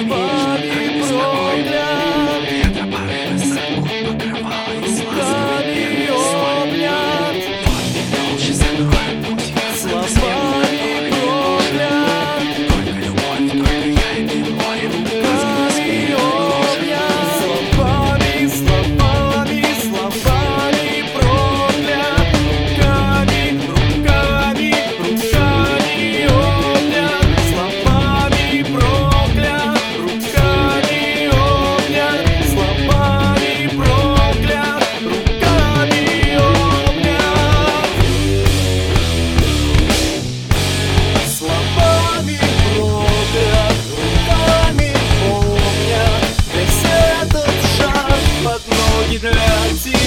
Словами проклят, Ветра порывы закон покрывает руками обнят, Молча закроет путь. словами проклят, Только любовь, только я и ты море. руками обнят, словами, словами, словами проклят, руками, руками, руками обнят, словами проклят, руками обнят, словами проклят, руками обнят. Словами проклят, руками помнят весь этот шаг под ноги для тебя.